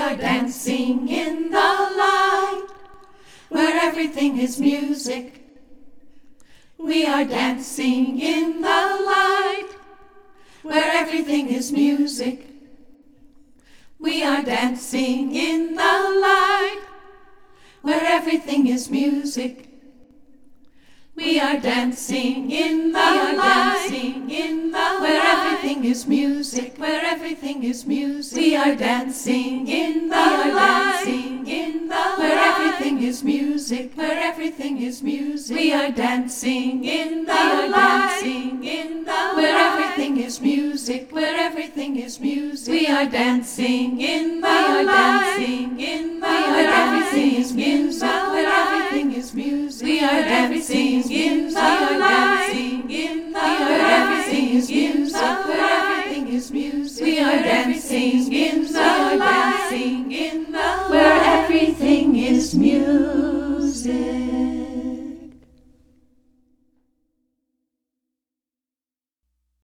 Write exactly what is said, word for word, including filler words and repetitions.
are dancing in the light, where everything is music. We are dancing in the light, where everything is music. We are dancing in the light, where everything is music. We are dancing in the light, in the where everything is music, where everything is music. We are dancing in the light, in the where everything is music, where everything is music. We are dancing in the light, in the where everything is music, where everything is music. We are dancing in the light, in the where everything is music, where everything is music. We are dancing in the light, in the where everything is music, where everything is music. We are dancing in the light, in the where everything is music.